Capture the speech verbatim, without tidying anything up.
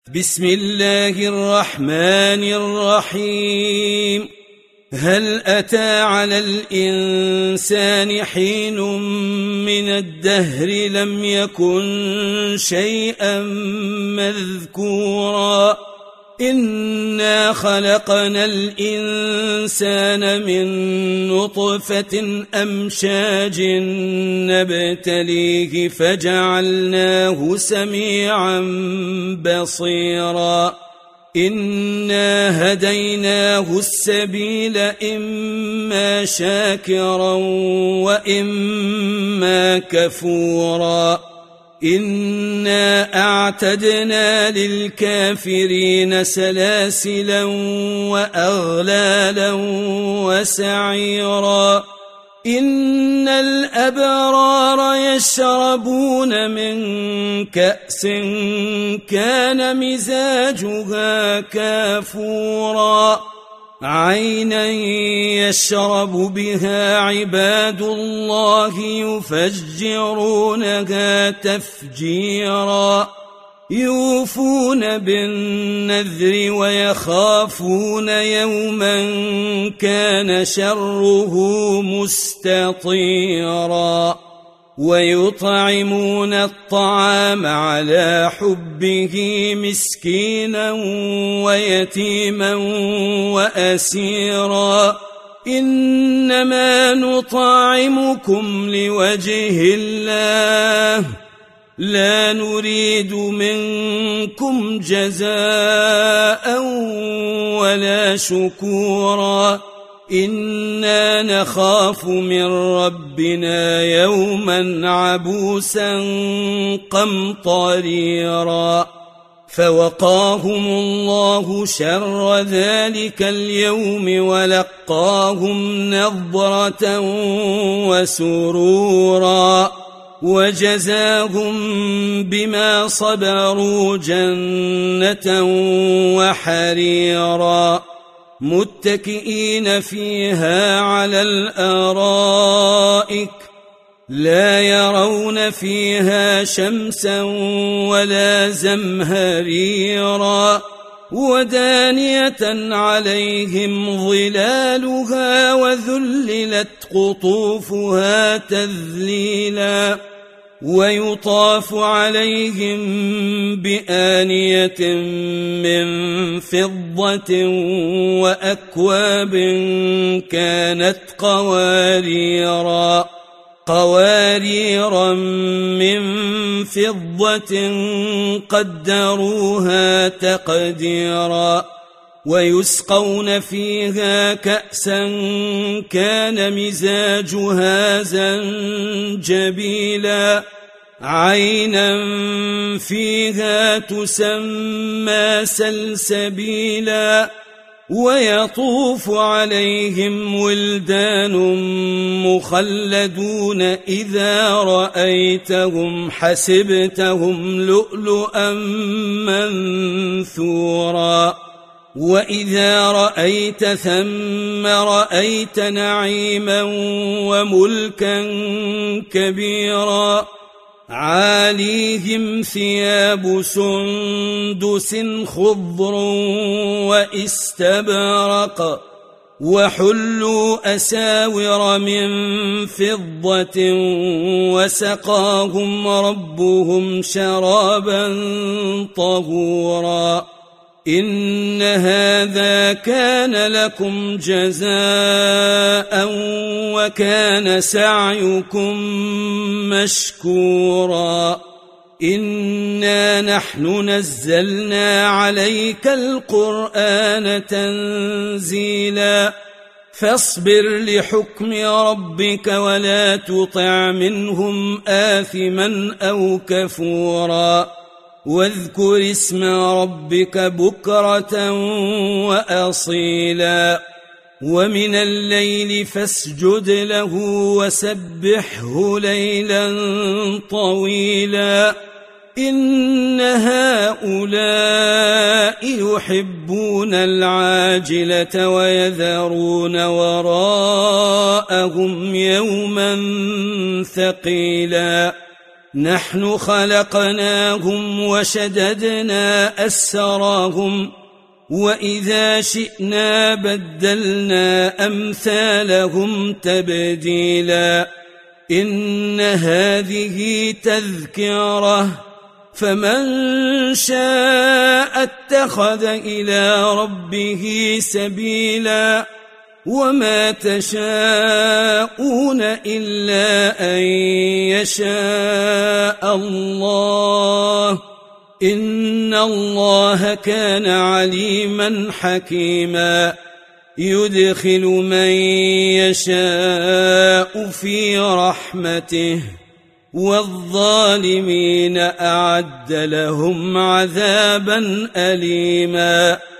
بسم الله الرحمن الرحيم. هل أتى على الإنسان حين من الدهر لم يكن شيئا مذكورا إنا خلقنا الإنسان من نطفة أمشاج نبتليه فجعلناه سميعا بصيرا إنا هديناه السبيل إما شاكرا وإما كفورا إنا أعتدنا للكافرين سلاسلا وأغلالا وسعيرا إن الأبرار يشربون من كأس كان مزاجها كافورا عينا يشرب بها عباد الله يفجرونها تفجيرا يوفون بالنذر ويخافون يوما كان شره مستطيرا ويطعمون الطعام على حبه مسكينا ويتيما وأسيرا إنما نطعمكم لوجه الله لا نريد منكم جزاء ولا شكورا إنا نخاف من ربنا يوما عبوسا قمطريرا فوقاهم الله شر ذلك اليوم ولقاهم نضرة وسرورا وجزاهم بما صبروا جنة وحريرا متكئين فيها على الأرائك لا يرون فيها شمسا ولا زمهريرا ودانية عليهم ظلالها وذللت قطوفها تذليلا ويطاف عليهم بآنية من فضة وأكواب كانت قواريرا قواريرا من فضة قدروها تقديرا ويسقون فيها كأسا كان مزاجها زنجبيلا عينا فيها تسمى سلسبيلا ويطوف عليهم ولدان مخلدون إذا رأيتهم حسبتهم لؤلؤا منثورا وإذا رأيت ثم رأيت نعيما وملكا كبيرا عاليهم ثياب سندس خضر واستبرق وحلوا أساور من فضة وسقاهم ربهم شرابا طهورا إن هذا كان لكم جزاء وكان سعيكم مشكورا إنا نحن نزلنا عليك القرآن تنزيلا فاصبر لحكم ربك ولا تطع منهم آثما أو كفورا واذكر اسم ربك بكرة وأصيلا ومن الليل فاسجد له وسبحه ليلا طويلا إن هؤلاء يحبون العاجلة ويذرون وراءهم يوما ثقيلا نحن خلقناهم وشددنا أسراهم وإذا شئنا بدلنا أمثالهم تبديلا إن هذه تذكرة فمن شاء اتخذ إلى ربه سبيلا وما تشاءون إلا أن يشاء الله إن الله كان عليما حكيما يدخل من يشاء في رحمته والظالمين أعد لهم عذابا أليما.